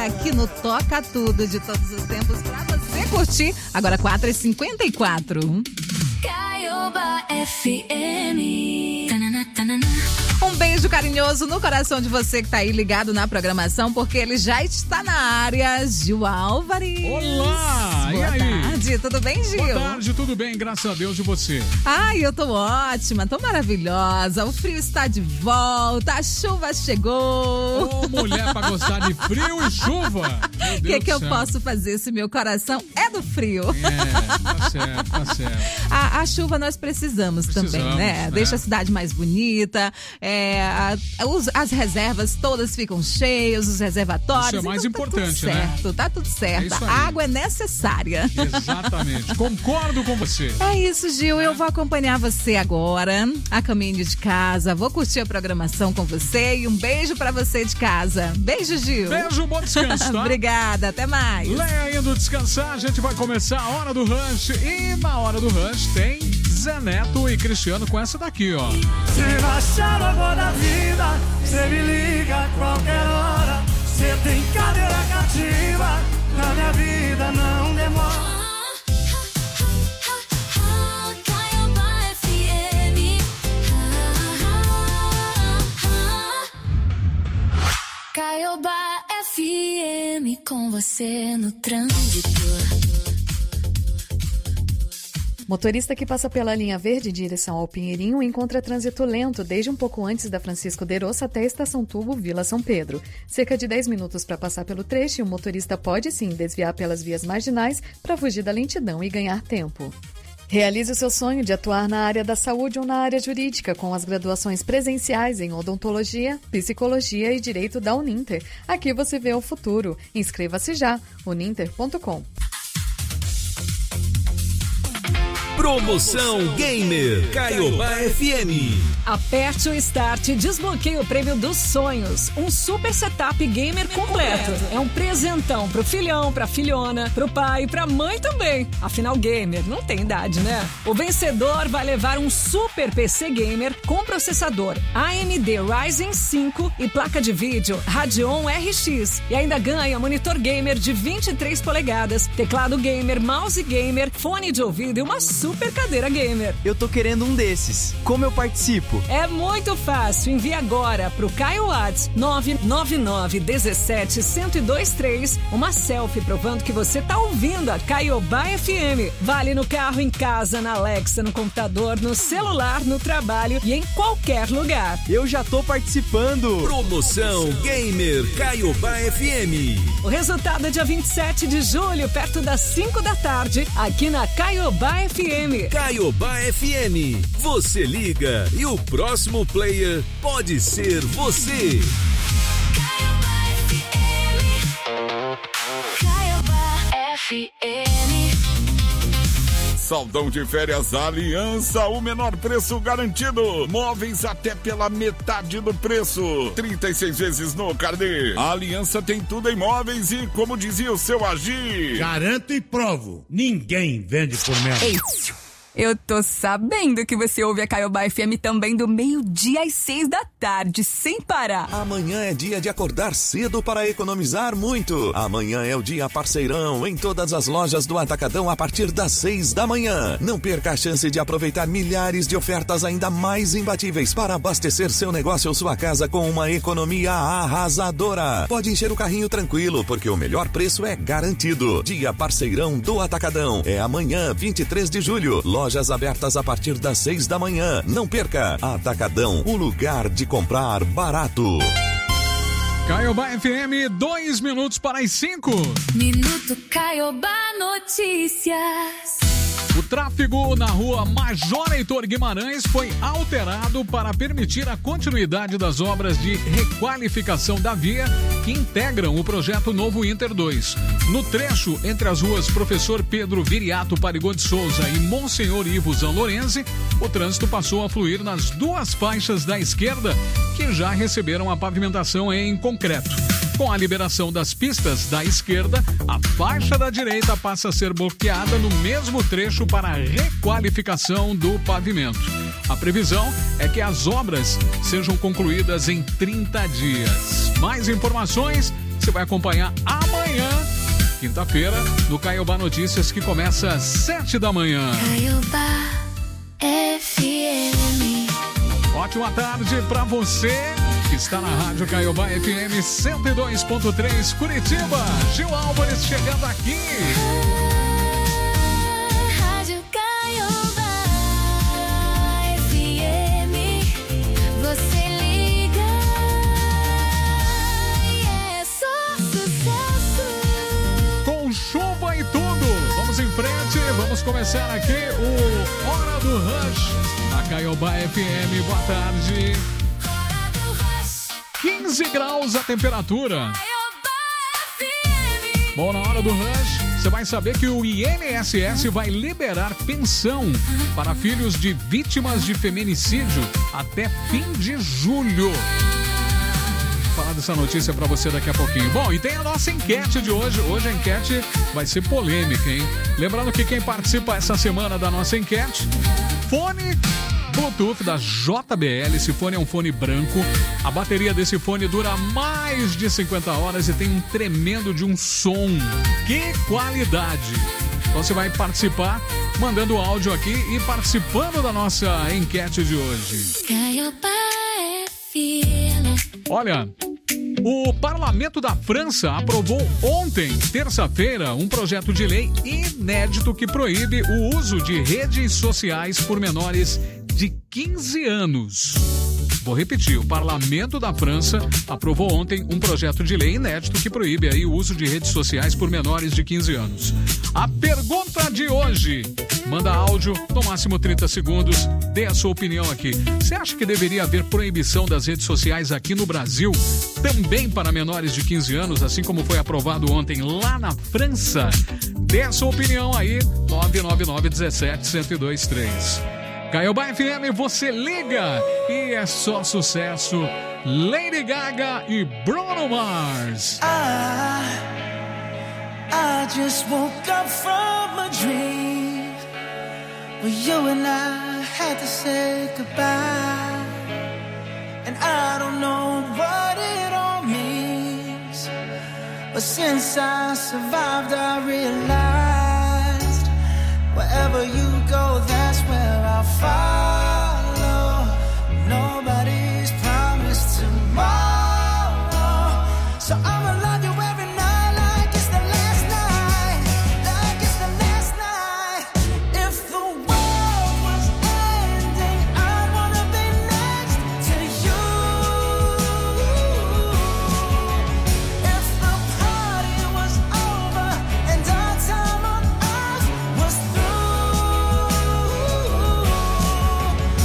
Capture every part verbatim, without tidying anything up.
aqui no Toca Tudo de todos os tempos pra você curtir. Agora quatro e cinquenta e quatro. Caioba F M. Tanana, tanana. Um beijo carinhoso no coração de você que tá aí ligado na programação, porque ele já está na área. Gil Álvares. Olá! Boa E aí? tarde, tudo bem, Gil? Boa tarde, tudo bem, graças a Deus, e você? Ai, eu tô ótima, tô maravilhosa. O frio está de volta, a chuva chegou. Ô, mulher pra gostar de frio e chuva! O que, que eu posso fazer se meu coração é do frio? É, tá certo, tá certo. A, a chuva nós precisamos, Precisamos, também, né? né? Deixa a cidade mais bonita, é, a, os, as reservas todas ficam cheias, os reservatórios. Isso é mais então, importante, tá tudo né? certo, tá tudo certo. É isso a aí. água é necessária. Exatamente, concordo com você. É isso, Gil. Eu vou acompanhar você agora, a caminho de casa. Vou curtir a programação com você e um beijo pra você de casa. Beijo, Gil. Beijo, bom descanso, tá? Obrigada, até mais. Leia indo descansar, a gente vai começar a Hora do Rush. E na Hora do Rush tem Zé Neto e Cristiano com essa daqui, ó. Se baixar a boa da vida, cê me liga a qualquer hora. Cê tem cadeira cativa, na minha vida não demora. Caioba F M. Caioba F M com você no trânsito. Motorista que passa pela linha verde em direção ao Pinheirinho encontra trânsito lento desde um pouco antes da Francisco de Roça até a Estação Tubo, Vila São Pedro. Cerca de dez minutos para passar pelo trecho e o motorista pode sim desviar pelas vias marginais para fugir da lentidão e ganhar tempo. Realize o seu sonho de atuar na área da saúde ou na área jurídica com as graduações presenciais em odontologia, psicologia e direito da Uninter. Aqui você vê o futuro. Inscreva-se já, uninter ponto com. Promoção Gamer Caioba F M. Aperte o Start e desbloqueie o prêmio dos sonhos. Um super setup gamer completo. É um presentão pro filhão, pra filhona, pro pai e pra mãe também. Afinal, gamer não tem idade, né? O vencedor vai levar um super P C gamer com processador A M D Ryzen cinco e placa de vídeo Radeon R X. E ainda ganha monitor gamer de vinte e três polegadas, teclado gamer, mouse gamer, fone de ouvido e uma super Super cadeira gamer. Eu tô querendo um desses. Como eu participo? É muito fácil. Envie agora pro Caio Whats nove nove nove um sete um zero dois três uma selfie provando que você tá ouvindo a Caioba F M. Vale no carro, em casa, na Alexa, no computador, no celular, no trabalho e em qualquer lugar. Eu já tô participando. Promoção Gamer Caioba F M. O resultado é dia vinte e sete de julho, perto das cinco da tarde, aqui na Caioba F M. Caioba F M. Você liga e o próximo player pode ser você. Caioba F M. Caioba F M. Saldão de férias Aliança, o menor preço garantido. Móveis até pela metade do preço. trinta e seis vezes no carnê. A Aliança tem tudo em móveis e, como dizia o seu Agir, garanto e provo, ninguém vende por menos. Ei, eu tô sabendo que você ouve a Caioba F M também do meio-dia às seis da tarde, sem parar. Amanhã é dia de acordar cedo para economizar muito. Amanhã é o dia parceirão em todas as lojas do Atacadão a partir das seis da manhã. Não perca a chance de aproveitar milhares de ofertas ainda mais imbatíveis para abastecer seu negócio ou sua casa com uma economia arrasadora. Pode encher o carrinho tranquilo, porque o melhor preço é garantido. Dia parceirão do Atacadão é amanhã, vinte e três de julho. Lojas abertas a partir das seis da manhã. Não perca. Atacadão, o lugar de comprar barato. Caioba F M, dois minutos para as cinco. Minuto Caioba Notícias. O tráfego na rua Major Heitor Guimarães foi alterado para permitir a continuidade das obras de requalificação da via que integram o projeto Novo Inter dois. No trecho entre as ruas Professor Pedro Viriato Parigô de Souza e Monsenhor Ivo Zanlorenzi, o trânsito passou a fluir nas duas faixas da esquerda, que já receberam a pavimentação em concreto. Com a liberação das pistas da esquerda, a faixa da direita passa a ser bloqueada no mesmo trecho para a requalificação do pavimento. A previsão é que as obras sejam concluídas em trinta dias. Mais informações você vai acompanhar amanhã, quinta-feira, no Caiobá Notícias, que começa às sete da manhã. Caiobá F M. Ótima tarde pra você que está na Rádio Caiobá F M cento e dois ponto três Curitiba. Gil Álvares chegando aqui. Rádio Caiobá F M. Você liga e é só sucesso. Com chuva e tudo. Vamos em frente, vamos começar aqui o Hora do Rush. A Caiobá F M, boa tarde. quinze graus a temperatura. Bom, na Hora do Rush, você vai saber que o I N S S vai liberar pensão para filhos de vítimas de feminicídio até fim de julho. Vou falar dessa notícia para você daqui a pouquinho. Bom, e tem a nossa enquete de hoje. Hoje a enquete vai ser polêmica, hein? Lembrando que quem participa essa semana da nossa enquete, fone Bluetooth da J B L. Esse fone é um fone branco. A bateria desse fone dura mais de cinquenta horas e tem um tremendo de um som. Que qualidade! Então você vai participar mandando áudio aqui e participando da nossa enquete de hoje. Olha, o Parlamento da França aprovou ontem, terça-feira, um projeto de lei inédito que proíbe o uso de redes sociais por menores de quinze anos. Vou repetir, o Parlamento da França aprovou ontem um projeto de lei inédito que proíbe aí o uso de redes sociais por menores de quinze anos. A pergunta de hoje, manda áudio, no máximo trinta segundos, dê a sua opinião aqui. Você acha que deveria haver proibição das redes sociais aqui no Brasil, também para menores de quinze anos, assim como foi aprovado ontem lá na França? Dê a sua opinião aí, nove nove nove um sete, um zero dois três. Caiobá F M, você liga e é só sucesso. Lady Gaga e Bruno Mars. I, I just woke up from a dream where you and I had to say goodbye. And I don't know what it all means, but since I survived I realized wherever you go, that's where I'll follow. Nobody's promised tomorrow, so I'ma love you every night like it's the last night, like it's the last night. If the world was ending, I wanna be next to you. If the party was over and our time on earth was through,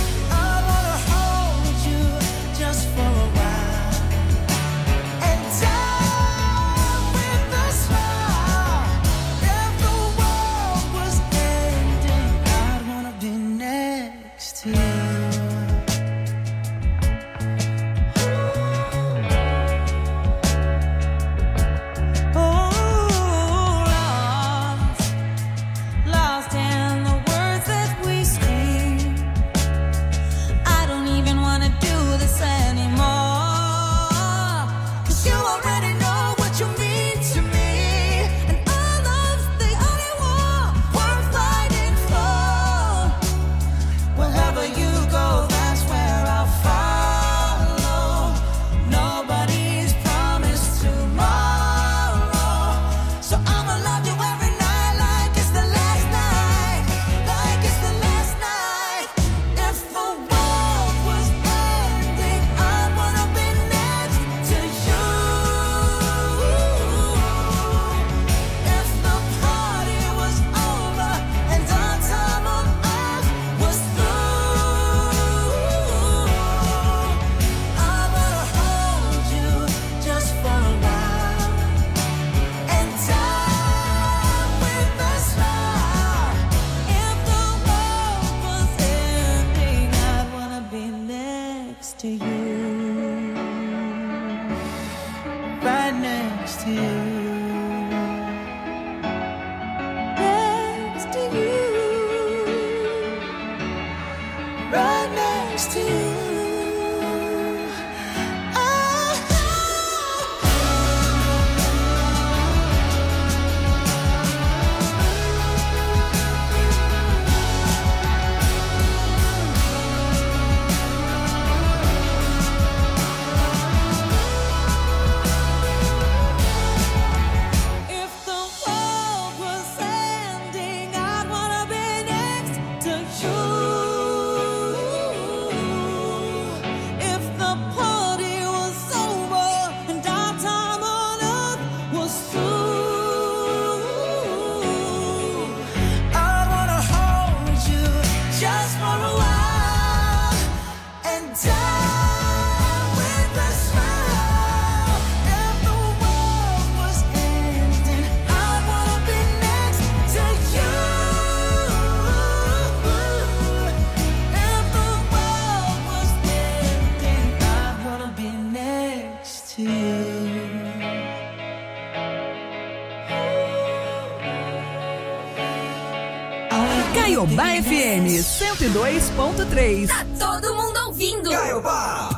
Caiobá F M cento e dois ponto três. Tá todo mundo ouvindo. Caiobá.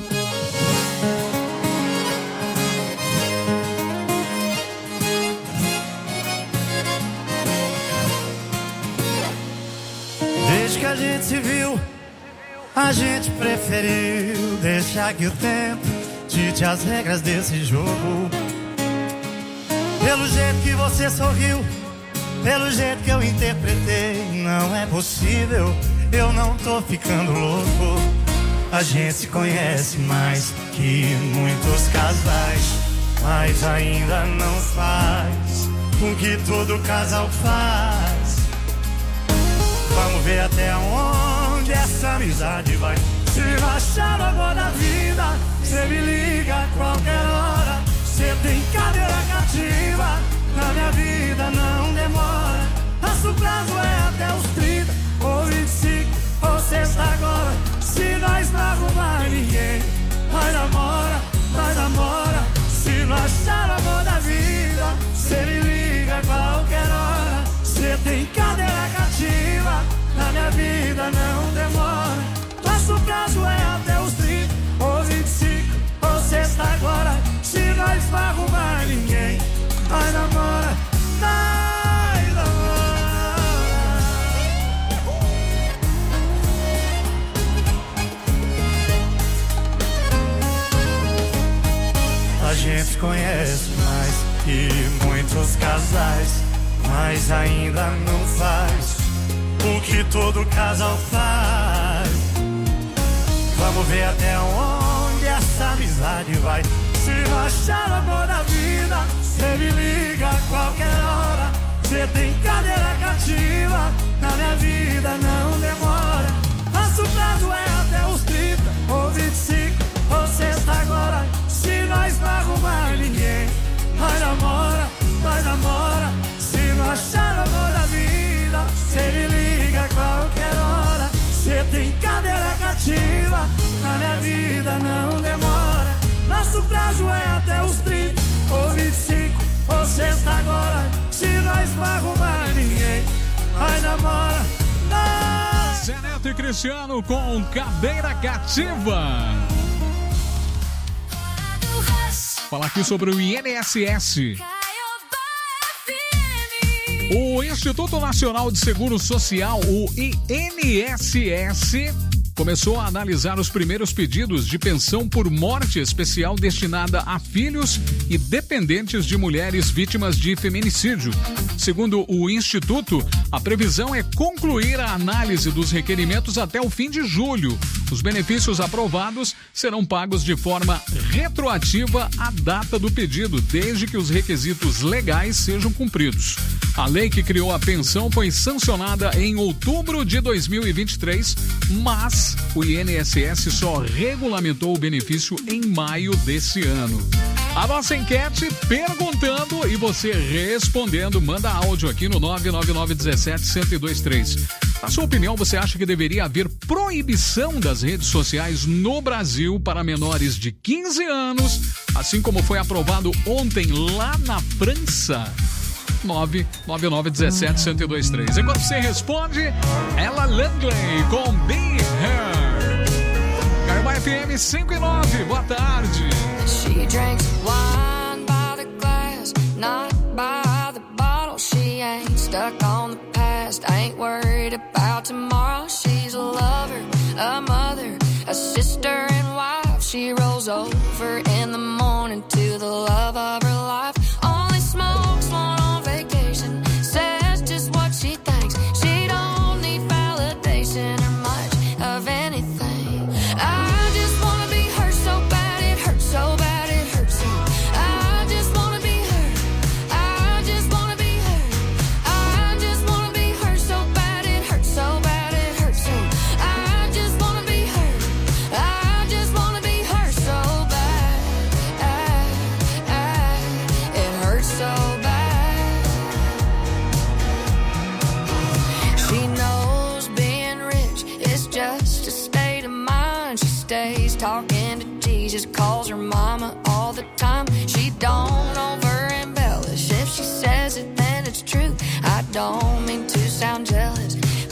Desde que a gente se viu, a gente preferiu deixar que o tempo dite as regras desse jogo. Pelo jeito que você sorriu, pelo jeito que eu interpretei, não é possível, eu não tô ficando louco. A gente se conhece mais que muitos casais, mas ainda não faz o que todo casal faz. Vamos ver até onde essa amizade vai. Se não achar o amor da vida, cê me liga a qualquer hora. Cê tem cadeira cativa, na minha vida não demora. Nosso prazo é até os trinta, ou vinte e cinco, ou sexta agora. Se nós não arrumar ninguém, nós namora, nós namora. Se não achar o amor da vida, cê me liga a qualquer hora. Cê tem cadeira cativa, na minha vida não demora. Nosso prazo é até os trinta, ou vinte e cinco, ou sexta agora. Se nós não arrumar ninguém, nós namora, nós namora. A gente se conhece mais que muitos casais, mas ainda não faz o que todo casal faz. Vamos ver até onde essa amizade vai. Se não achar o amor da vida, cê me liga a qualquer hora. Cê tem cadeira cativa, na minha vida não demora. Nosso prazo é até os trinta, ou vinte e cinco, ou sexta agora. Se nós não arrumar ninguém, nós namora, nós namora. Se não achar o amor da vida, cê me liga a qualquer hora. Cê tem cadeira cativa, na minha vida não demora. Nosso prazo é até os trinta, ou vinte e cinco, ou sexta agora. Se nós não arrumar ninguém, nós namora, nós... Zé Neto e Cristiano com cadeira cativa. Falar aqui sobre o I N S S. O Instituto Nacional de Seguro Social, o I N S S, começou a analisar os primeiros pedidos de pensão por morte especial destinada a filhos e dependentes de mulheres vítimas de feminicídio. Segundo o Instituto, a previsão é concluir a análise dos requerimentos até o fim de julho. Os benefícios aprovados serão pagos de forma retroativa à data do pedido, desde que os requisitos legais sejam cumpridos. A lei que criou a pensão foi sancionada em outubro de dois mil e vinte e três, mas o I N S S só regulamentou o benefício em maio desse ano. A nossa enquete perguntando e você respondendo, manda áudio aqui no nove nove nove um sete, um zero dois três. Na sua opinião, você acha que deveria haver proibição das redes sociais no Brasil para menores de quinze anos, assim como foi aprovado ontem lá na França? nove nove nove um sete, um zero dois três. Enquanto você responde, Ella Langley com Be Her. Caiobá F M cinco e nove, boa tarde. She drinks wine by the glass, not by the bottle. She ain't stuck on the past, ain't worried about tomorrow. She's a lover, a mother, a sister and wife. She rolls over in the morning to the love of her life. Only smokes one on vacation, says just what she thinks. She don't need validation or much of anything. I just wanna be her so bad, it hurts so bad, it hurts so. I just wanna be her, I just wanna be her. I just wanna be her so bad, it hurts so bad, it hurts so. I just wanna be her, I just wanna be her so bad. It hurts so bad. She knows being rich is just a state of mind. She stays talking to Jesus, calls her mama all the time. She don't over embellish. If she says it, then it's true. I don't mean to sound jealous.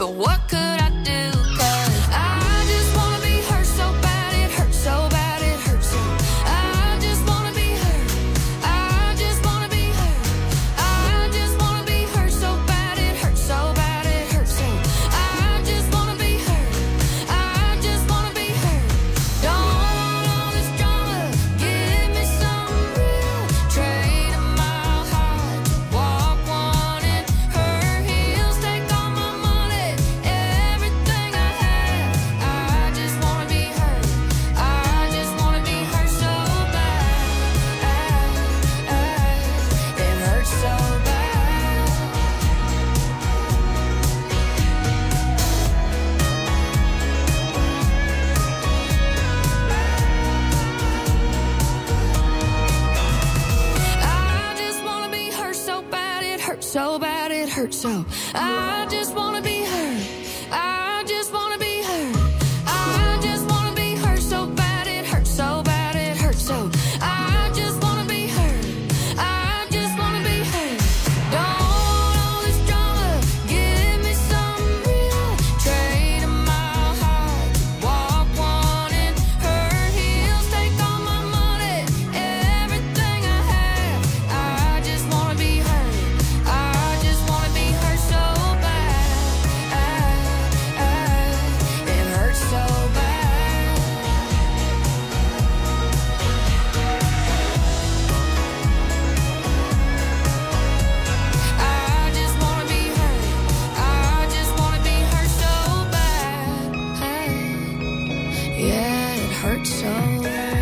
hurt so bad, it hurts so. I just wanna be heard. I just wanna be heard. I just wanna be heard so bad, it hurts so bad, it hurts so. I just wanna be heard. I just wanna be heard. Don't want all this drama. Give me some real. Trade a mile high. Walk one in her heels. Take all my money, everything I have. I just wanna be heard. I just wanna be heard so bad. It hurts so bad. I just wanna be heard. I just wanna be heard so bad. Yeah, it hurts so bad.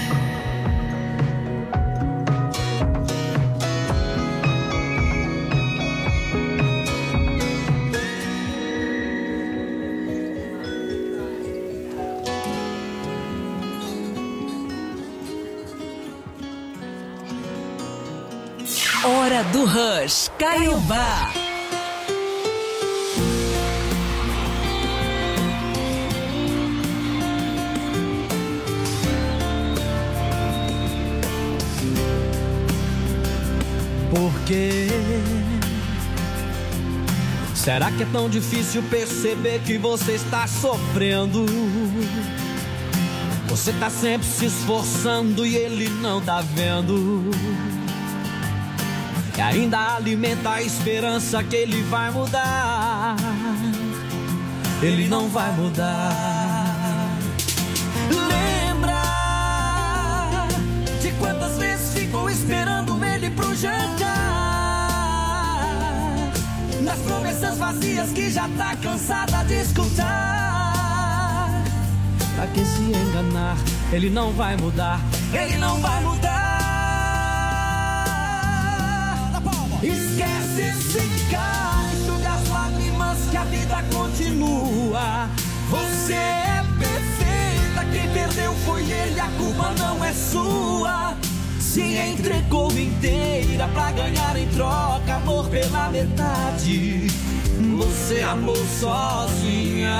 Hora do Rush, Caiobá. Por quê? Será que é tão difícil perceber que você está sofrendo? Você tá sempre se esforçando e ele não tá vendo. E ainda alimenta a esperança que ele vai mudar. Ele não vai mudar. Lembra de quantas vezes ficou esperando ele pro jantar? Nas promessas vazias que já tá cansada de escutar. Pra que se enganar? Ele não vai mudar. Ele não vai mudar. Esquece esse cara, enxuga as lágrimas que a vida continua. Você é perfeita, quem perdeu foi ele, a culpa não é sua. Se entregou inteira pra ganhar em troca amor pela metade. Você amou sozinha.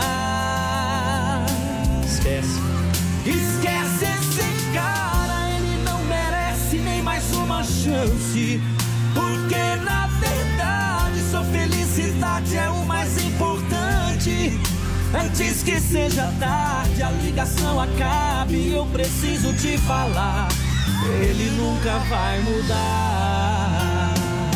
Esquece. Esquece esse cara, ele não merece nem mais uma chance. Porque na verdade sua felicidade é o mais importante. Antes que seja tarde, a ligação acabe, eu preciso te falar. Ele nunca vai mudar.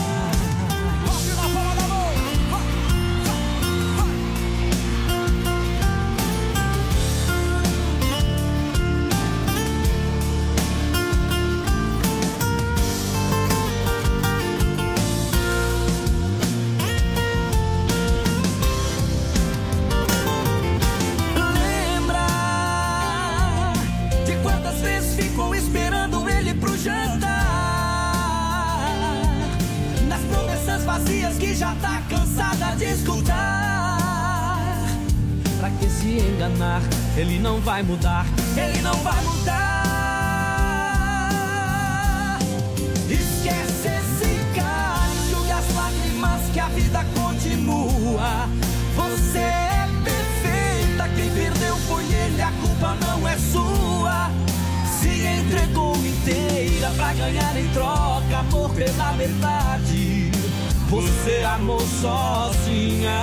Que já tá cansada de escutar. Pra que se enganar? Ele não vai mudar. Ele não vai mudar. Esquece esse cara, enxugue as lágrimas que a vida continua. Você é perfeita, quem perdeu foi ele, a culpa não é sua. Se entregou inteira pra ganhar em troca amor pela verdade. Você amou sozinha.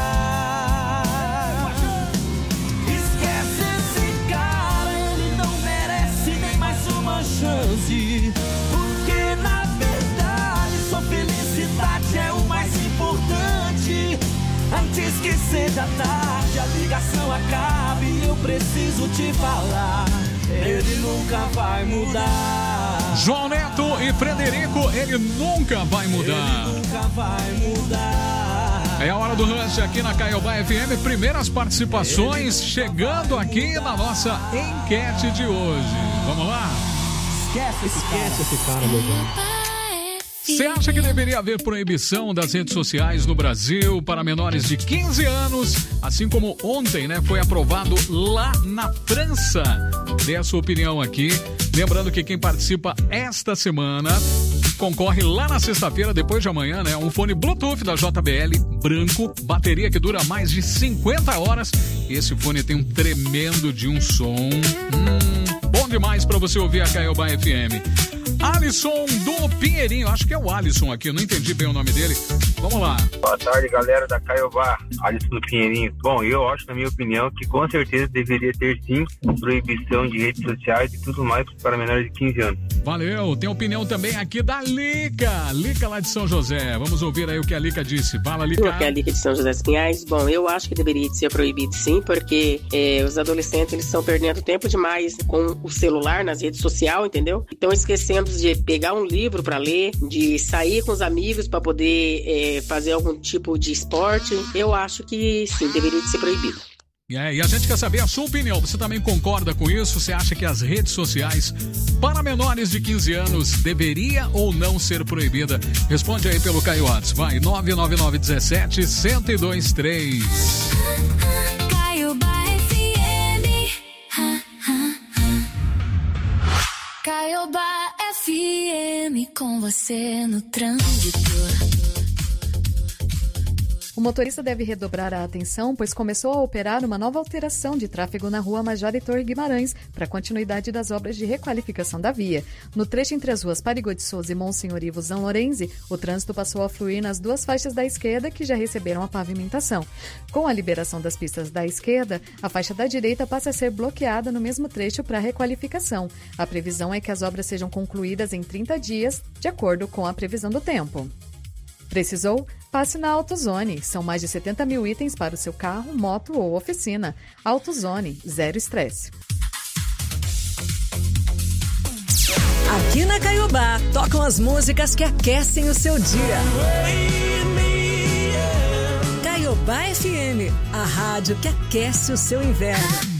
Esquece esse cara, ele não merece nem mais uma chance. Porque na verdade sua felicidade é o mais importante. Antes que seja tarde, a ligação acabe, eu preciso te falar. Ele nunca vai mudar. João Neto e Frederico, ele nunca vai mudar. Ele nunca vai mudar. É a hora do Rush aqui na Caiobá F M. Primeiras participações chegando aqui na nossa enquete de hoje. Vamos lá? Esquece esse cara. Esquece esse cara, meu Deus. Você acha que deveria haver proibição das redes sociais no Brasil para menores de quinze anos, assim como ontem, né, foi aprovado lá na França? Dê a sua opinião aqui. Lembrando que quem participa esta semana concorre lá na sexta-feira, depois de amanhã, né? Um fone Bluetooth da J B L, branco, bateria que dura mais de cinquenta horas. Esse fone tem um tremendo de um som. Hum, bom demais para você ouvir a Caiobá F M. Alisson do Pinheirinho, acho que é o Alisson aqui, eu não entendi bem o nome dele. Vamos lá. Boa tarde, galera da Caiobá, Alisson do Pinheirinho. Bom, eu acho, na minha opinião, que com certeza deveria ter sim proibição de redes sociais e tudo mais para menores de quinze anos. Valeu, tem opinião também aqui da Lica, Lica lá de São José. Vamos ouvir aí o que a Lica disse. Fala, Lica. Aqui é a Lica de São José dos Pinhais. Bom, eu acho que deveria ser proibido sim, porque é, os adolescentes eles estão perdendo tempo demais com o celular nas redes sociais, entendeu? Estão esquecendo de pegar um livro para ler, de sair com os amigos para poder é, fazer algum tipo de esporte. Eu acho que sim, deveria ser proibido. É, e a gente quer saber a sua opinião. Você também concorda com isso? Você acha que as redes sociais para menores de quinze anos deveria ou não ser proibida? Responde aí pelo Caio Whats. Vai, nove nove nove um sete, um zero dois três. Caiobá F M. Caiobá F M com você no trânsito. O motorista deve redobrar a atenção, pois começou a operar uma nova alteração de tráfego na rua Major Heitor Guimarães para a continuidade das obras de requalificação da via. No trecho entre as ruas Parigô de Souza e Monsenhor Ivo Zanlorenzi, o trânsito passou a fluir nas duas faixas da esquerda que já receberam a pavimentação. Com a liberação das pistas da esquerda, a faixa da direita passa a ser bloqueada no mesmo trecho para a requalificação. A previsão é que as obras sejam concluídas em trinta dias, de acordo com a previsão do tempo. Precisou? Passe na AutoZone. São mais de setenta mil itens para o seu carro, moto ou oficina. AutoZone, zero estresse. Aqui na Caiobá, tocam as músicas que aquecem o seu dia. Caiobá F M, a rádio que aquece o seu inverno.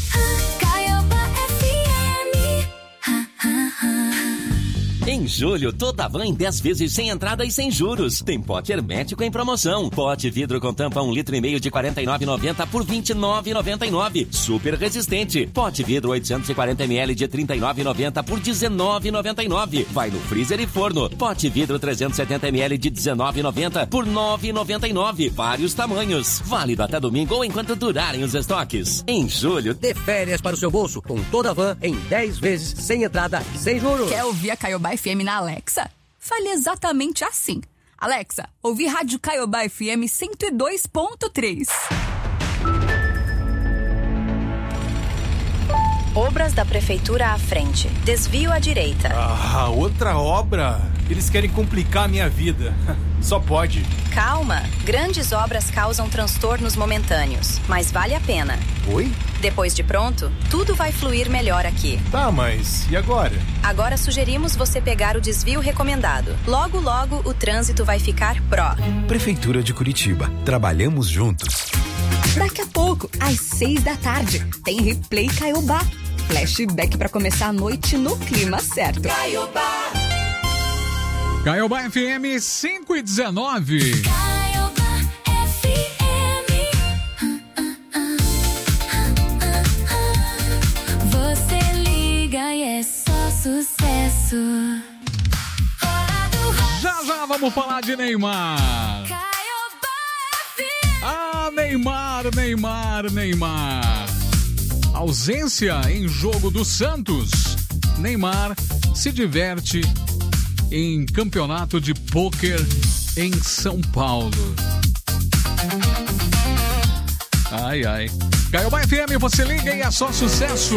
Em julho, toda van em dez vezes sem entrada e sem juros. Tem pote hermético em promoção. Pote vidro com tampa um litro e meio de quarenta e nove reais e noventa centavos por vinte e nove reais e noventa e nove centavos. Super resistente. Pote vidro oitocentos e quarenta mililitros de trinta e nove reais e noventa centavos por dezenove reais e noventa e nove centavos. Vai no freezer e forno. Pote vidro trezentos e setenta mililitros de dezenove reais e noventa centavos por nove reais e noventa e nove centavos. Vários tamanhos. Válido até domingo ou enquanto durarem os estoques. Em julho, dê férias para o seu bolso com toda a van em dez vezes sem entrada e sem juros. Quer ouvir a Caiobá F M na Alexa? Fale exatamente assim. Alexa, ouvi Rádio Caiobá F M cento e dois ponto três. Obras da Prefeitura à frente. Desvio à direita. Ah, outra obra? Eles querem complicar a minha vida. Só pode. Calma. Grandes obras causam transtornos momentâneos, mas vale a pena. Oi? Depois de pronto, tudo vai fluir melhor aqui. Tá, mas e agora? Agora sugerimos você pegar o desvio recomendado. Logo, logo, o trânsito vai ficar pró. Prefeitura de Curitiba. Trabalhamos juntos. Daqui a pouco, às seis da tarde, tem Replay Caiobá. Flashback para começar a noite no clima certo. Caiobá. Caiobá F M cinco e dezenove. Caiobá F M. Você liga e é só sucesso. Já já vamos falar de Neymar. Ah, Neymar, Neymar, Neymar. Ausência em jogo do Santos. Neymar se diverte em campeonato de pôquer em São Paulo. Ai, ai. Caiobá F M, você liga e é só sucesso.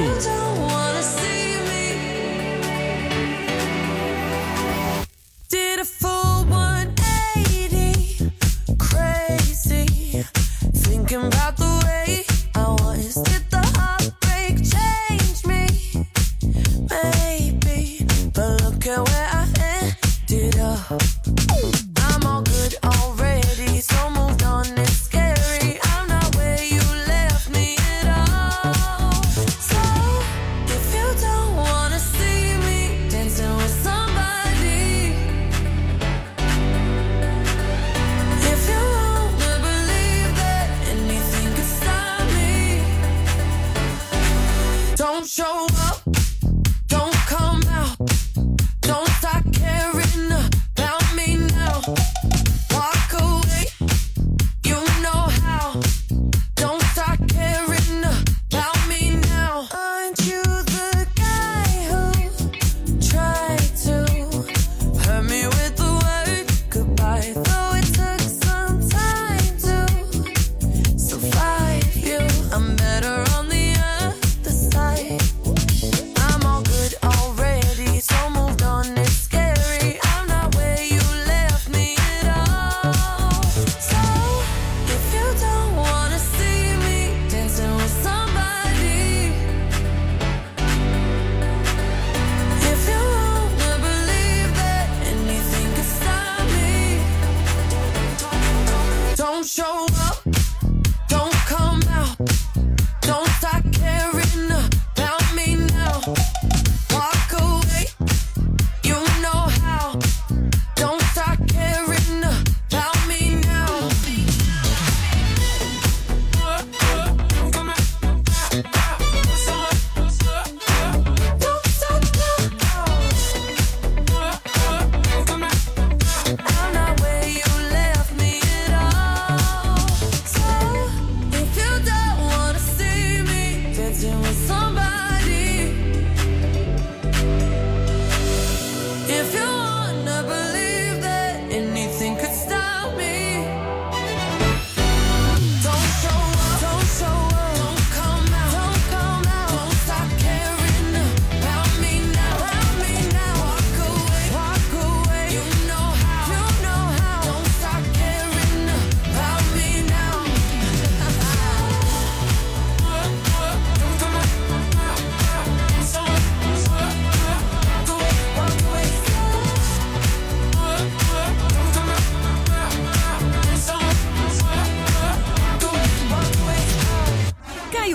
Did a full one eighty, crazy, thinking about the way I was. Did the heartbreak change me? Maybe, but look at where I ended up. I'm all good already, so moved on, it's scary. I'm not where you left me at all. So, if you don't wanna see me dancing with somebody, if you wanna believe that anything can stop me, don't show up, don't come out, don't start caring.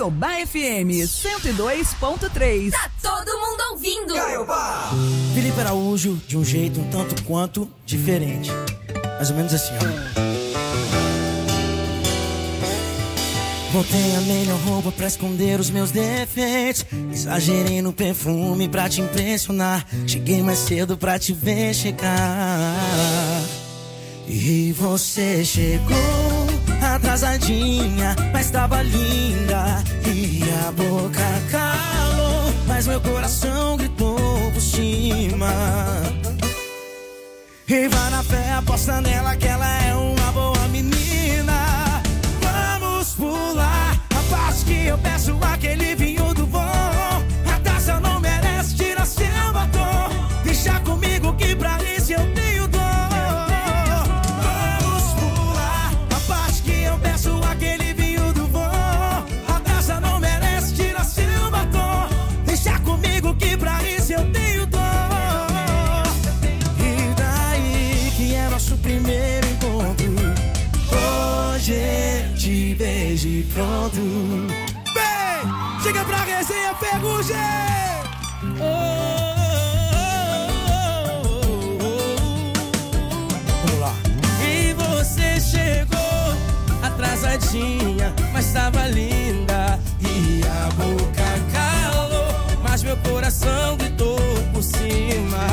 Caiobá F M cento e dois ponto três. Tá todo mundo ouvindo. Caiobá. Felipe Araújo, de um jeito um tanto quanto diferente. Mais ou menos assim, ó. Botei a melhor roupa pra esconder os meus defeitos. Exagerei no perfume pra te impressionar. Cheguei mais cedo pra te ver chegar. E você chegou atrasadinha, mas tava linda. E a boca calou, mas meu coração gritou por cima. E vai na fé, aposta nela que ela é uma boa menina. Vamos pular a parte que eu peço aquele vinho do bom. A taça não merece, tira seu batom. Deixa comigo que pra isso eu tenho dor. Vamos pular a parte que eu peço aquele vinho do bom. A taça não merece, tira seu batom. Deixa comigo que pra isso eu tenho dor. E daí que é nosso primeiro encontro. Hoje te vejo e pronto. Vem, chega pra resenha, Ferrugem. Oh, oh, oh, oh. Vamos lá. E você chegou atrasadinha, mas tava linda. E a boca calou, mas meu coração gritou por cima.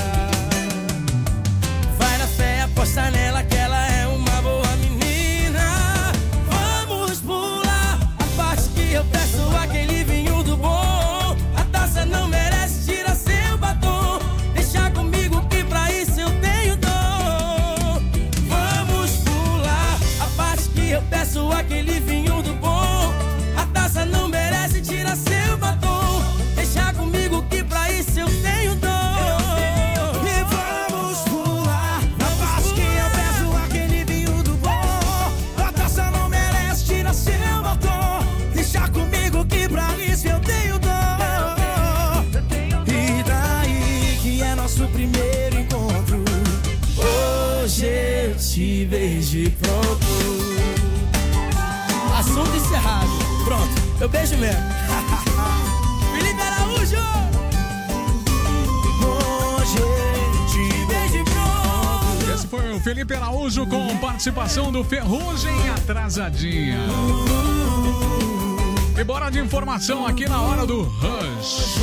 Vai na fé, aposta nela que ela é uma boa menina. Vamos pular a parte que eu peço aquele vinho do bom. A taça não merece, tira seu batom. Deixa comigo que pra isso eu tenho dom. Vamos pular a parte que eu peço aquele vinho do bom. A taça não merece, tira seu batom. Deixa comigo que pra isso eu tenho dom. E vamos pular a parte que eu peço aquele vinho do bom. A taça não merece, tira seu batom. Deixa comigo que pra isso eu tenho dom. E daí que é nosso primeiro encontro. Hoje eu te vejo e pronto. Assunto encerrado. Pronto, eu beijo mesmo. Felipe Araújo. Hoje eu te vejo e pronto. Esse foi o Felipe Araújo com participação do Ferrugem, Atrasadinha. E bora de informação aqui na hora do Rush.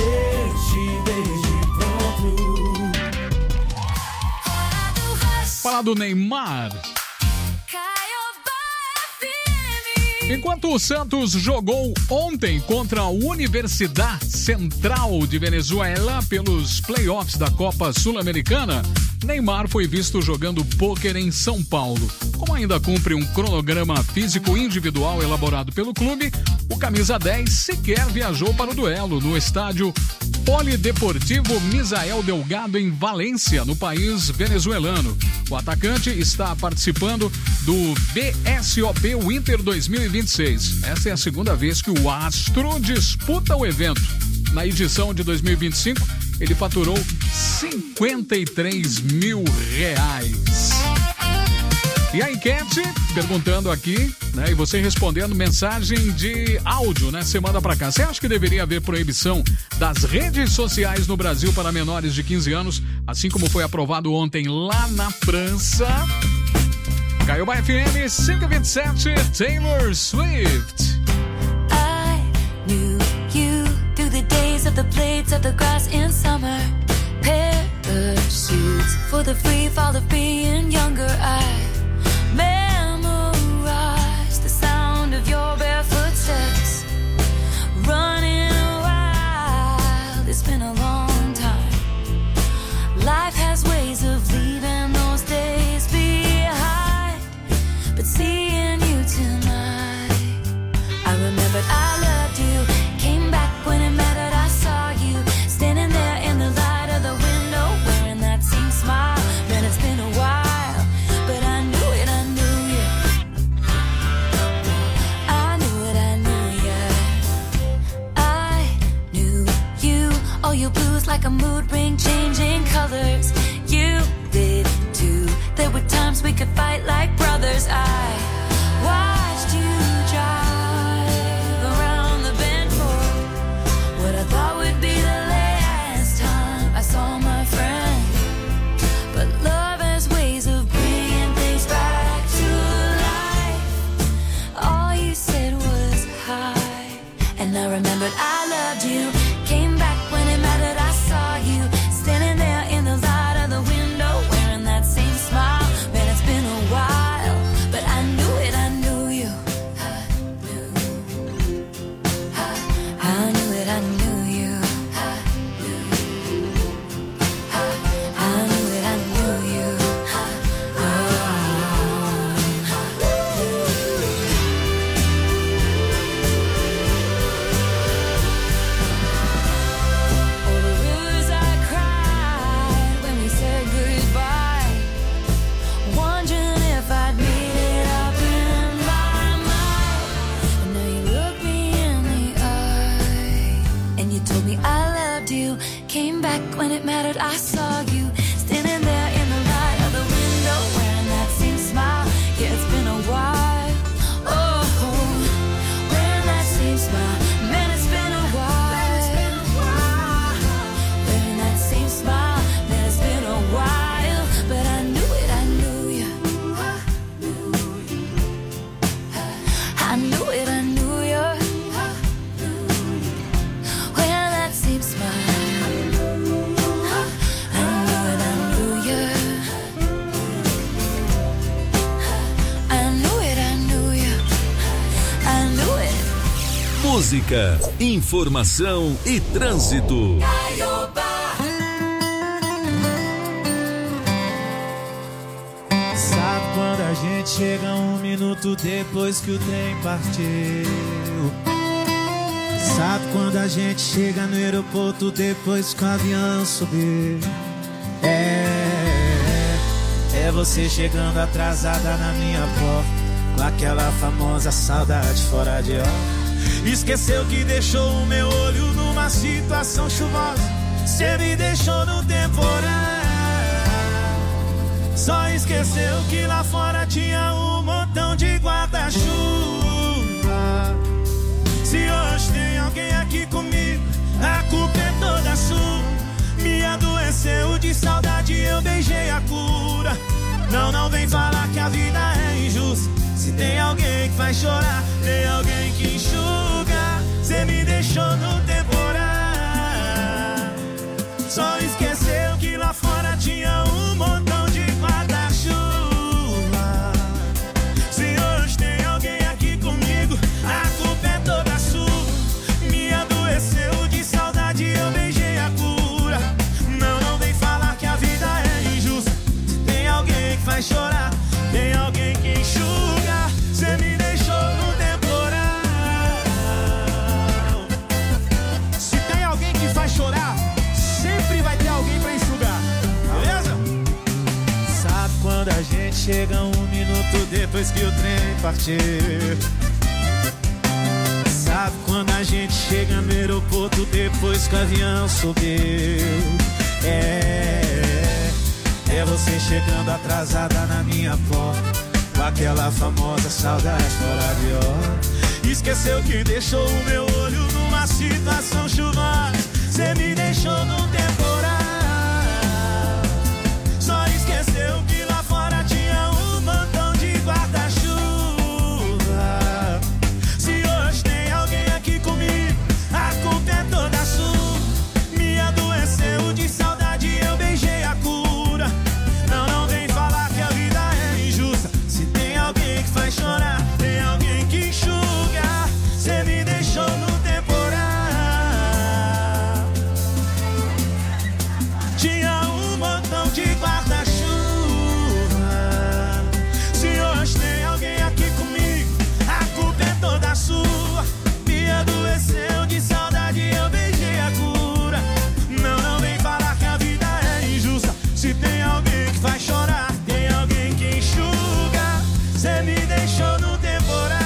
Falar do Neymar. Enquanto o Santos jogou ontem contra a Universidade Central de Venezuela pelos playoffs da Copa Sul-Americana, Neymar foi visto jogando pôquer em São Paulo. Como ainda cumpre um cronograma físico individual elaborado pelo clube, o camisa dez sequer viajou para o duelo no estádio Polideportivo Misael Delgado em Valência, no país venezuelano. O atacante está participando do B S O P Winter dois mil e vinte e seis. Essa é a segunda vez que o astro disputa o evento. Na edição de dois mil e vinte e cinco, ele faturou cinquenta e três mil reais. E a enquete, perguntando aqui, né, e você respondendo mensagem de áudio, né, você manda pra cá. Você acha que deveria haver proibição das redes sociais no Brasil para menores de quinze anos, assim como foi aprovado ontem lá na França? Caiobá F M cento e vinte e sete, Taylor Swift. I knew you through the days of the blades of the grass in summer. Parachutes for the free fall of being younger. I memorize the sound of your barefoot steps, running wild. It's been a long time. Life has ways of leaving those days behind, but seeing you tonight, I remembered I loved you. Came back when it mattered. I saw you standing there in the light of the window, wearing that same smile. Man, it's been a while. música, informação e trânsito. Sabe quando a gente chega um minuto depois que o trem partiu? Sabe quando a gente chega no aeroporto depois que o avião subiu? É, é você chegando atrasada na minha porta, com aquela famosa saudade fora de hora. Esqueceu que deixou o meu olho numa situação chuvosa, cê me deixou no temporal. Só esqueceu que lá fora tinha um montão de guarda-chuva. Se hoje tem alguém aqui comigo, a culpa é toda sua. Me adoeceu de saudade, eu beijei a cura. Não, não vem falar que a vida é injusta. Se tem alguém que faz chorar, tem alguém que enxuga. Cê me deixou no temporal. Só esqueceu que lá fora tinha um montão de guarda-chuva. Se hoje tem alguém aqui comigo, a culpa é toda sua. Me adoeceu de saudade, eu beijei a cura. Não, não vem falar que a vida é injusta. Se tem alguém que faz chorar, tem alguém que enxuga. Cê me deixou no temporal. Se tem alguém que faz chorar, sempre vai ter alguém pra enxugar, beleza? Sabe quando a gente chega um minuto depois que o trem partiu? Sabe quando a gente chega no aeroporto depois que o avião subiu? É, é você chegando atrasada na minha porta, com aquela famosa saudade fora de hora. Esqueceu que deixou o meu olho numa situação chuvosa. Cê me deixou no temporal. Só esqueceu que lá fora tinha um montão de guarda-chuva. Se hoje tem alguém aqui comigo, a culpa é toda sua. Me adoeceu de saudade, eu beijei a cura. Não, não vem falar que a vida é injusta. Se tem alguém que faz chorar, tem alguém que enxuga. Cê me deixou no temporal. Tinha um montão de guarda-chuva. Se hoje tem alguém aqui comigo, a culpa é toda sua. Me adoeceu de saudade, eu beijei a cura. Não, não vem falar que a vida é injusta. Se tem alguém que faz chorar, tem alguém que enxuga. Cê me deixou no temporal.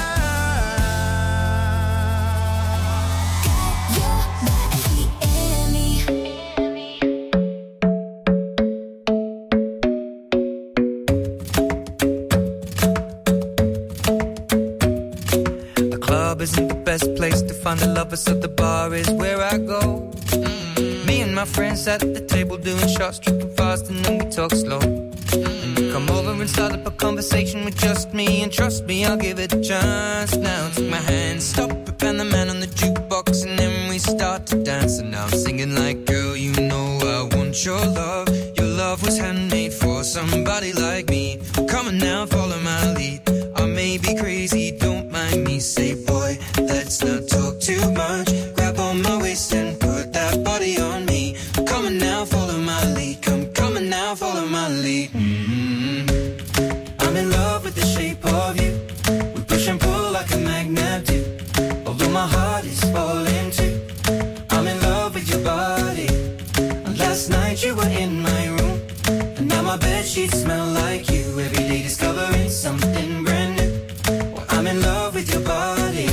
The club isn't the best place to find the lovers, so the bar is where I go. Mm-hmm. Me and my friends at the table doing shots, tripping fast, and then we talk slow. And you come over and start up a conversation with just me, and trust me, I'll give it a chance. Now take my hand, stop it, and the man on the jukebox, and then we start to dance. And now I'm singing like, girl, you know I want your love. Your love was handmade for somebody like me. Come on now, follow my lead. I may be crazy, don't mind me. Say, boy, let's not talk too much. Grab on my waist and put that body on me. Come on now, follow my lead. Come, come on now, follow my lead. Mm-hmm. I'm in love with the shape of you. We push and pull like a magnet do. Although my heart is falling too. I'm in love with your body. And last night you were in my room, and now my bedsheets smell like you. Every day discovering something brand new. Well, I'm in love with your body.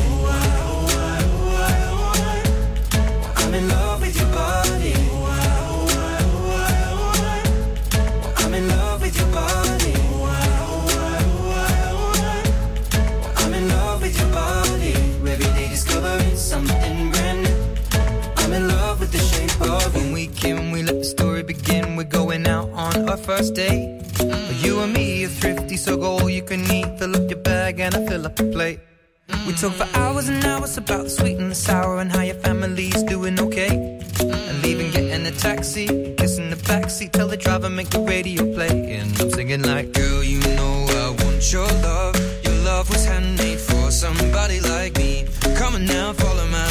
I'm in love with your body. I'm in love with your body. I'm in love with your body. Every day discovering something brand new. I'm in love with the shape of you. When we came, we let the story begin. We're going out on our first date. Mm. You and me are thrifty, so go all you can eat. Fill up your bag and I fill up the plate. Mm. We talk for hours and hours about the sweet and the sour and how your family's doing okay. Mm. And leaving, getting a taxi, kissing the backseat, tell the driver make the radio play. And I'm singing like, girl, you know I want your love. Your love was handmade for somebody like me. Come on now, follow my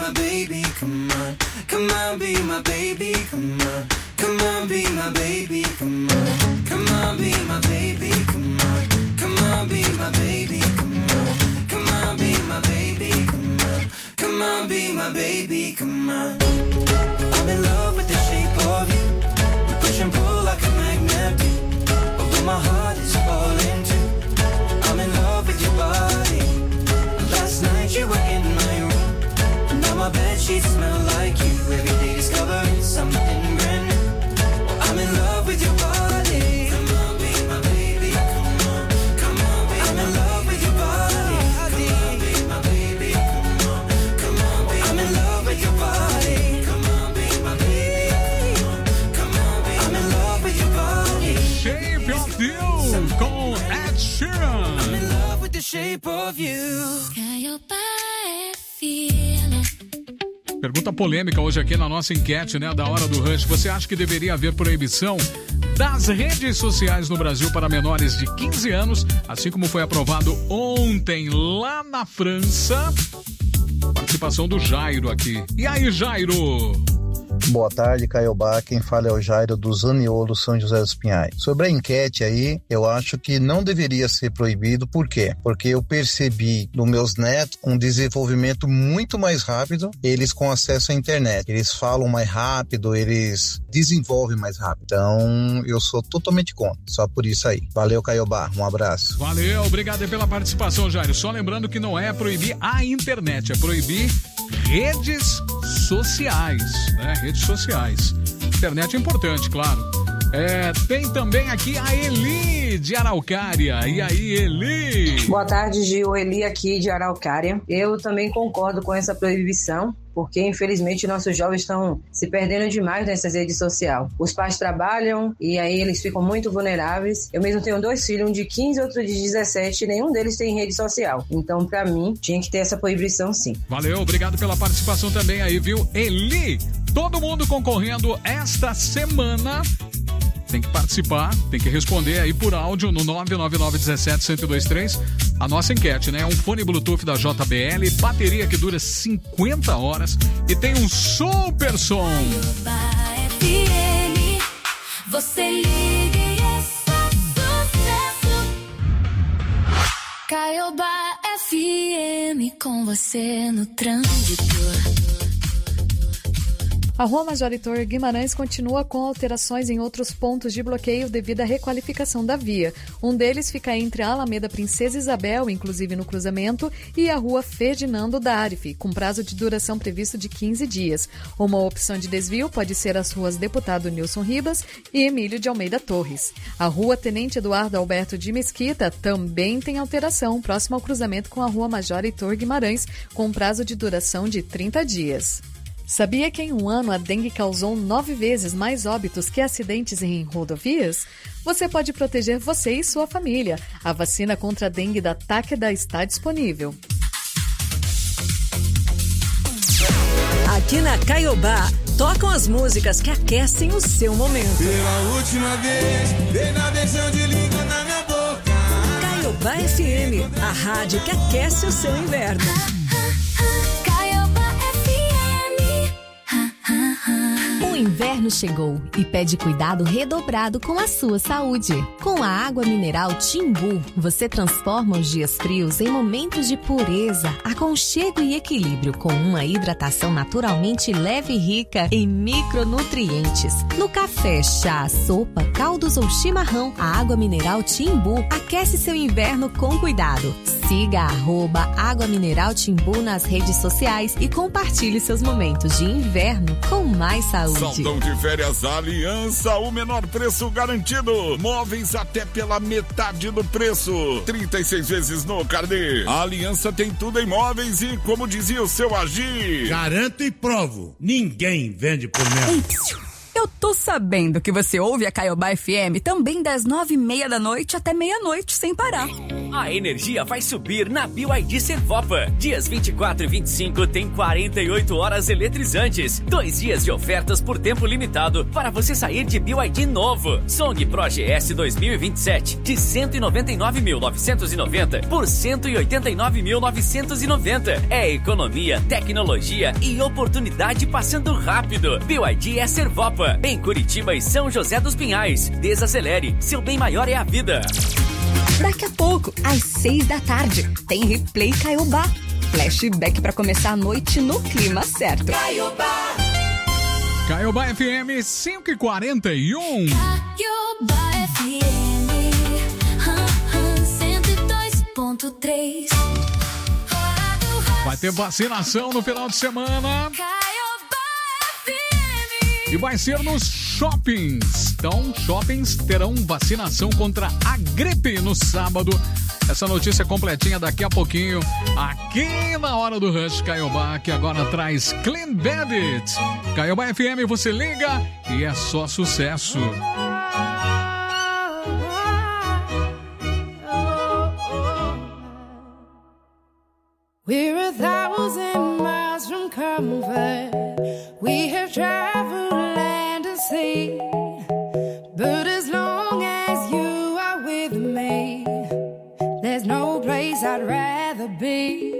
my baby, come on. Come on, be my baby, come on. Come on, be my baby, come on. Come on, be my baby, come on. Come on, be my baby, come on. Come on, be my baby, come on. Come on, be my baby, come on. I'm in love with the shape of you. We push and pull like a magnet do. Although my heart is falling too. I'm in love with your body. Last night you were in my room. Now my bedsheets smell like you. Every day discovering something brand new. I'm in love with your body. Come on, be my baby. Come on, come on, be I'm in love with your body. Come on, be my baby. Come on, come on, be I'm in love with your body. Come on, be my baby. Come on, come on, be I'm in love with your body. Shape of You com Ed Sheeran. I'm in love with the shape of you. Pergunta polêmica hoje aqui na nossa enquete, né, da Hora do Rush. Você acha que deveria haver proibição das redes sociais no Brasil para menores de quinze anos, assim como foi aprovado ontem lá na França? Participação do Jairo aqui. E aí, Jairo? Boa tarde, Caiobá. Quem fala é o Jairo do Zaniolo, São José dos Pinhais. Sobre a enquete aí, eu acho que não deveria ser proibido. Por quê? Porque eu percebi nos meus netos um desenvolvimento muito mais rápido, eles com acesso à internet. Eles falam mais rápido, eles desenvolvem mais rápido. Então, eu sou totalmente contra. Só por isso aí. Valeu, Caiobá. Um abraço. Valeu, obrigado pela participação, Jairo. Só lembrando que não é proibir a internet, é proibir redes sociais, né? Redes sociais. Internet é importante, claro. É, tem também aqui a Eli de Araucária. E aí, Eli? Boa tarde, Gil. Eli aqui de Araucária. Eu também concordo com essa proibição, porque infelizmente nossos jovens estão se perdendo demais nessas redes sociais. Os pais trabalham e aí eles ficam muito vulneráveis. Eu mesmo tenho dois filhos, um de quinze e outro de dezessete, e nenhum deles tem rede social. Então, pra mim, tinha que ter essa proibição, sim. Valeu, obrigado pela participação também aí, viu? Eli, todo mundo concorrendo esta semana. Tem que participar, tem que responder aí por áudio no nove nove nove um sete um zero dois três. A nossa enquete, né? Um fone Bluetooth da J B L, bateria que dura cinquenta horas e tem um super som. F M, você liga e é só sucesso. Caiobá F M com você no trânsito. A Rua Major Heitor Guimarães continua com alterações em outros pontos de bloqueio devido à requalificação da via. Um deles fica entre a Alameda Princesa Isabel, inclusive no cruzamento, e a Rua Ferdinando Darif, com prazo de duração previsto de quinze dias. Uma opção de desvio pode ser as ruas Deputado Nilson Ribas e Emílio de Almeida Torres. A Rua Tenente Eduardo Alberto de Mesquita também tem alteração, próximo ao cruzamento com a Rua Major Heitor Guimarães, com prazo de duração de trinta dias. Sabia que em um ano a dengue causou nove vezes mais óbitos que acidentes em rodovias? Você pode proteger você e sua família. A vacina contra a dengue da Takeda está disponível. Aqui na Caiobá, tocam as músicas que aquecem o seu momento. Pela última vez, dei na versão de língua na minha boca. Caiobá F M, a rádio que aquece o seu inverno. O inverno chegou e pede cuidado redobrado com a sua saúde. Com a água mineral Timbu, você transforma os dias frios em momentos de pureza, aconchego e equilíbrio, com uma hidratação naturalmente leve e rica em micronutrientes. No café, chá, sopa, caldos ou chimarrão, a água mineral Timbu aquece seu inverno com cuidado. Siga a arroba Água Mineral Timbu nas redes sociais e compartilhe seus momentos de inverno com mais saúde. Saldão de férias Aliança, o menor preço garantido. Móveis até pela metade do preço. trinta e seis vezes no carnê. A Aliança tem tudo em móveis e, como dizia o seu Agir, garanto e provo, ninguém vende por menos. Eu tô sabendo que você ouve a Caiobá F M também das nove e meia da noite até meia-noite sem parar. A energia vai subir na B Y D Servopa. Dias vinte e quatro e vinte e cinco tem quarenta e oito horas eletrizantes. Dois dias de ofertas por tempo limitado para você sair de B Y D novo. Song Pro G S dois mil e vinte e sete de cento e noventa e nove mil novecentos e noventa por cento e oitenta e nove mil novecentos e noventa. É economia, tecnologia e oportunidade passando rápido. B Y D é Servopa, em Curitiba e São José dos Pinhais. Desacelere, seu bem maior é a vida. Daqui a pouco, às seis da tarde, tem Replay Caiobá. Flashback para começar a noite no clima certo. Caiobá. Caiobá F M cinco e quarenta e um. Caiobá F M cento e dois ponto três. Vai ter vacinação no final de semana. E vai ser nos shoppings. Então, shoppings terão vacinação contra a gripe no sábado. Essa notícia completinha daqui a pouquinho, aqui na Hora do Rush Caiobá, que agora traz Clean Bandit. Caiobá F M, você liga e é só sucesso. We're a thousand miles from comfort. We have traveled land and sea. But as long as you are with me, there's no place I'd rather be.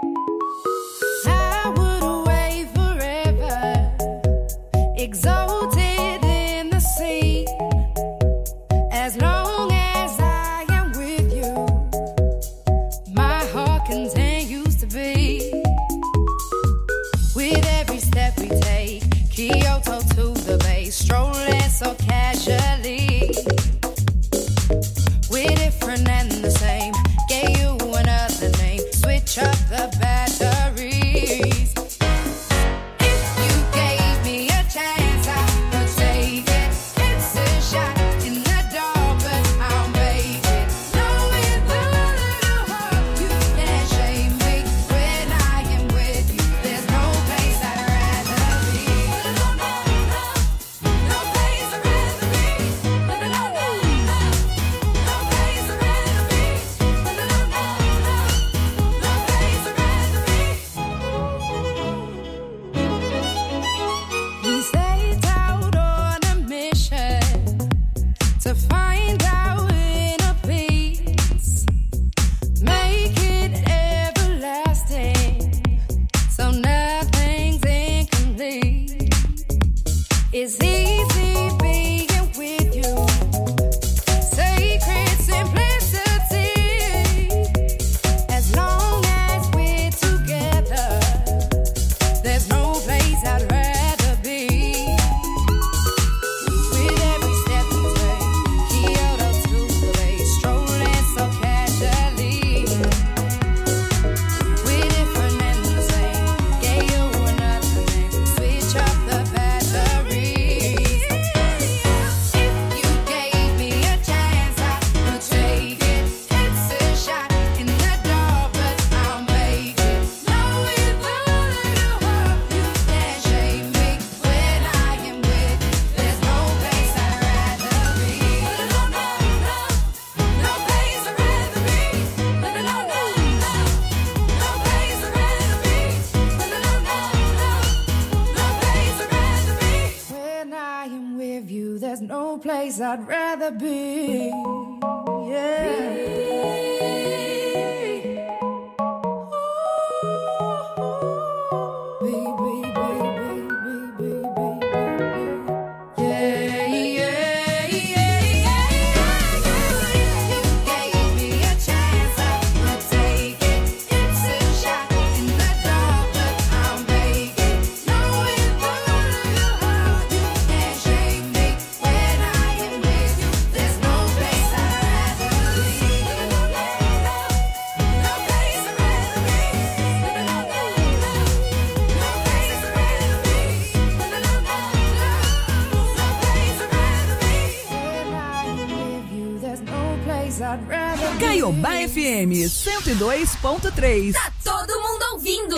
I would away forever, exalted in the sea. As long as I am with you, my heart continues to beat. With every step we take, Kyoto to the bay, strolling so casually. We're different and the same, gave you another name, switch up the batteries. If you gave me a chance, I would take it. It's a shot in the dark, but I'll make it. Knowing the little heart, you can't shame me. When I am with you, there's no place I'd rather be. No, no, no, no place I'd rather be. No, no, no, no, no place I'd rather be. No, no, no, no, no place I'd rather be. We set out on a mission to find our inner peace, make it everlasting, so nothing's incomplete. It's easy being with you, sacred simplicity. As long as we're together, there's no place I'd rather be. With every step we take, Kyoto to the bay, strolling so casually. We're different and the same, gave you another name, switch up the batteries. If you gave me a chance, I would take it. It's a shot in the dark, but I'll make it. Knowing the little heart, you can't shame me. When I am with you, there's no place I'd rather be. No, no, no, no place I'd rather be. No, no, no, no, no place I'd rather be. No, no, no, no, no place I'd rather be. When I am with you, there's no place I'd rather be. Caiobá F M cento e dois ponto três. Tá todo mundo ouvindo.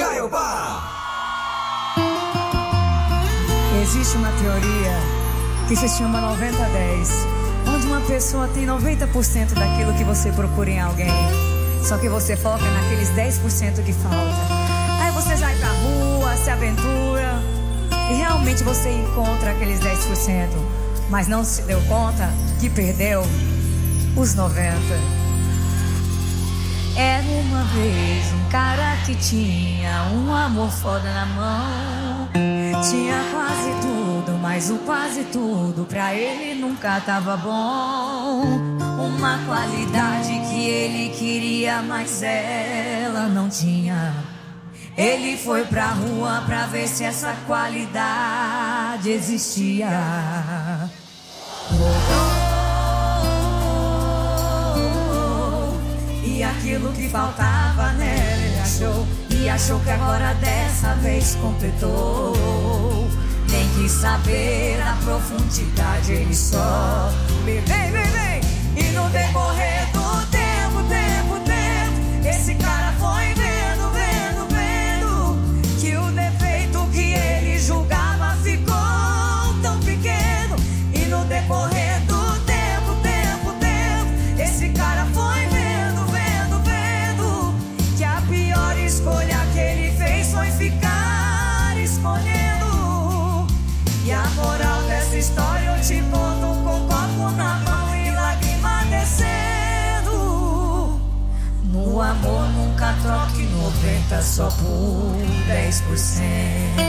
Existe uma teoria que se chama noventa dez, onde uma pessoa tem noventa por cento daquilo que você procura em alguém. Só que você foca naqueles dez por cento que falta. Aí você sai pra rua, se aventura e realmente você encontra aqueles dez por cento. Mas não se deu conta que perdeu os noventa por cento. Era uma vez um cara que tinha um amor foda na mão. Tinha quase tudo, mas o quase tudo pra ele nunca tava bom. Uma qualidade que ele queria, mas ela não tinha. Ele foi pra rua pra ver se essa qualidade existia. E aquilo que faltava nela ele achou. E achou que agora dessa vez completou. Nem quis saber a profundidade, ele só vem, vem, vem. E no decorrer do tempo, tempo, tempo, esse cara foi vendo, vendo, vendo que o defeito que ele julgava ficou tão pequeno. E no decorrer do tempo, tempo, tempo, esse cara foi vendo, vendo, vendo que a pior escolha que ele fez foi ficar escolhendo. E a moral dessa história eu te conto com copo na mão e lágrima descendo. No amor nunca troque noventa só por dez por cento.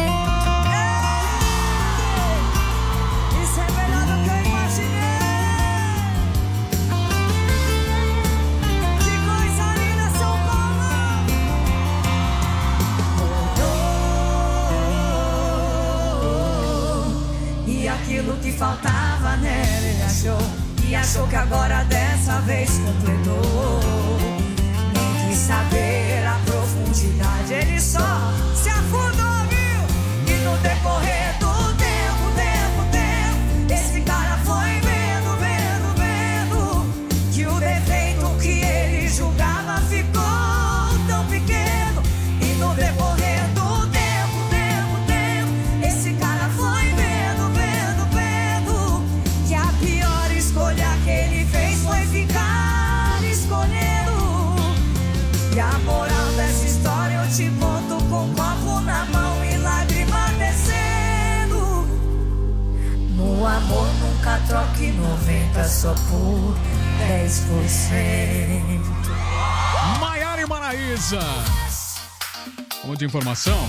Isso é melhor do que eu imaginei. Que coisa linda, São Paulo. E aquilo que faltava nela ele achou. E achou que agora dessa vez completou. Nem quis saber a profundidade, ele só se afundou, viu? E no decorrer do tempo, tempo, tempo, esse cara foi vendo, vendo, vendo que o defeito que ele julgava ficou tão pequeno. E no decorrer do tempo, tempo, tempo, esse cara foi vendo, vendo, vendo que a pior escolha que ele fez foi ficar escolhendo. E a moral dessa história eu te conto com um copo na mão e lágrima descendo. No amor nunca troque noventa só por dez por cento. Maiara e Maraísa. Vamos de informação?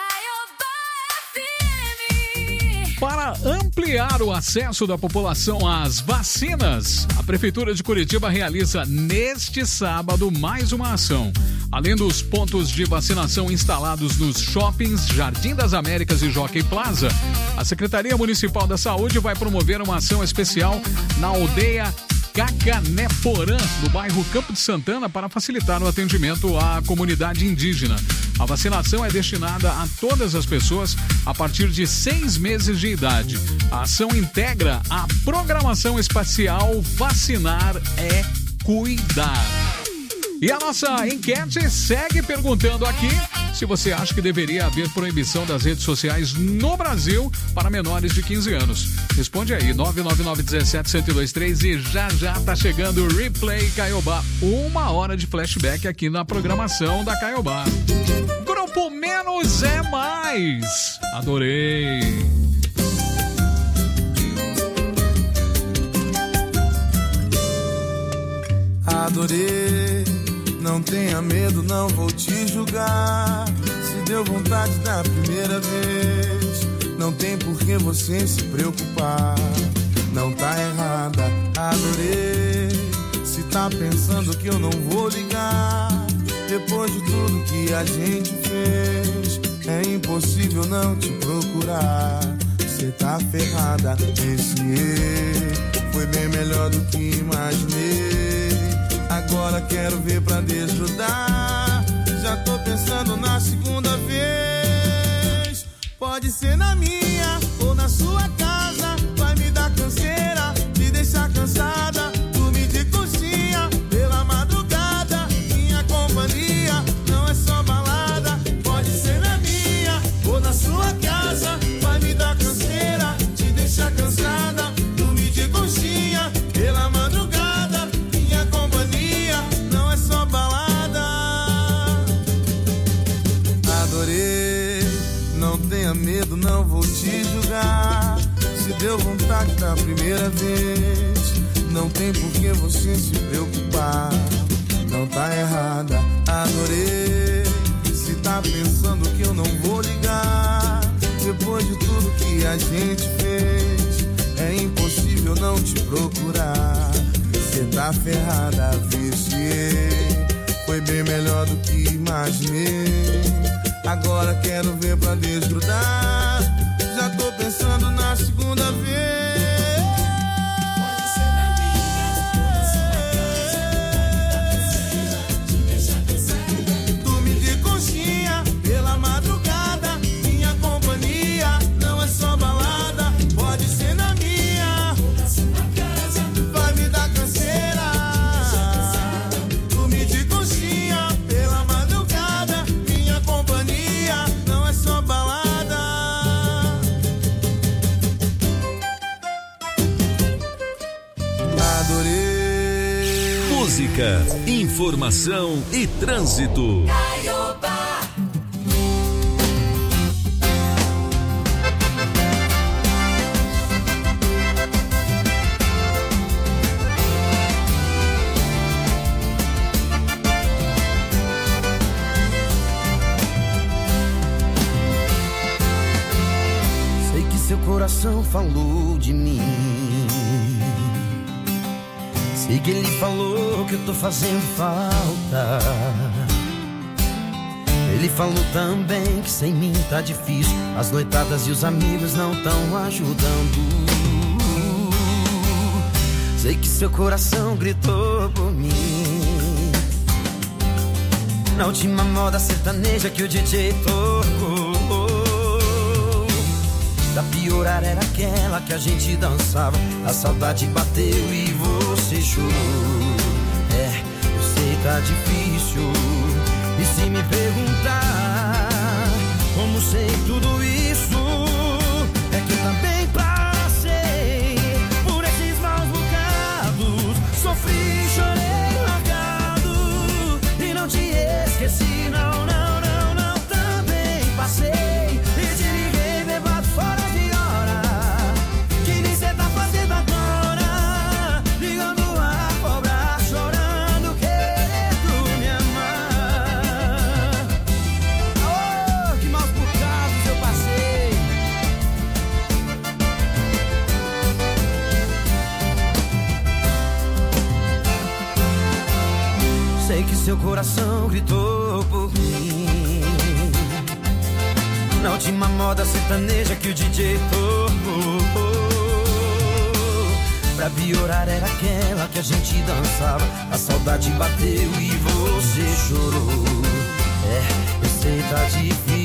Para ampliar o acesso da população às vacinas, a Prefeitura de Curitiba realiza neste sábado mais uma ação. Além dos pontos de vacinação instalados nos shoppings Jardim das Américas e Jockey Plaza, a Secretaria Municipal da Saúde vai promover uma ação especial na aldeia Cacanéporã, no bairro Campo de Santana, para facilitar o atendimento à comunidade indígena. A vacinação é destinada a todas as pessoas a partir de seis meses de idade. A ação integra a programação espacial Vacinar é Cuidar. E a nossa enquete segue perguntando aqui se você acha que deveria haver proibição das redes sociais no Brasil para menores de quinze anos. Responde aí, nove nove nove um sete um zero dois três, e já já tá chegando o Replay Caiobá. Uma hora de flashback aqui na programação da Caiobá. Grupo Menos é Mais. Adorei. Adorei. Não tenha medo, não vou te julgar. Se deu vontade da primeira vez, não tem por que você se preocupar. Não tá errada, adorei. Se tá pensando que eu não vou ligar, depois de tudo que a gente fez, é impossível não te procurar. Cê tá ferrada, esse erro foi bem melhor do que imaginei. Agora quero ver pra desgrudar. Já tô pensando na segunda vez. Pode ser na minha ou na sua casa. Vai me dar canseira, te deixar cansada. Dormir de coxinha pela madrugada. Minha companhia não é só balada. Pode ser na minha ou na sua casa. Vai me dar canseira, te deixar cansada. Dormir de coxinha pela madrugada. tenha medo, não vou te julgar. Se deu vontade da primeira vez, não tem por que você se preocupar. Não tá errada, adorei. Se tá pensando que eu não vou ligar, depois de tudo que a gente fez, é impossível não te procurar. Cê tá ferrada, viciei. Foi bem melhor do que imaginei. Agora quero ver pra desgrudar. Já tô pensando na segunda vez. Dormir de conchinha pela madrugada. Minha companhia não é só balada. Pode ser na minha, vai me dar canseira. Dormir de conchinha pela madrugada. Minha companhia não é só balada. Adorei. Música, informação e trânsito. Sei que seu coração falou de mim. Sei que ele falou que eu tô fazendo falta. Ele falou também que sem mim tá difícil. As noitadas e os amigos não tão ajudando. Sei que seu coração gritou por mim na última moda sertaneja que o D J tocou. Da piorar era aquela que a gente dançava. A saudade bateu e você chorou. É, eu sei tá difícil. E se me perguntar como sei tudo isso, é que eu também passei por esses maus bocados. Sofri, chorei, largado e não te esqueci, não, não, não, não. Também passei e te liguei bebado fora de hora. Que nem cê tá fazendo agora, ligando a cobrar, chorando, querendo me amar. Oh, que maus bocados eu passei. Sei que seu coração gritou por mim na última moda sertaneja que o D J tocou. Pra piorar era aquela que a gente dançava. A saudade bateu e você chorou. É, eu sei tá difícil.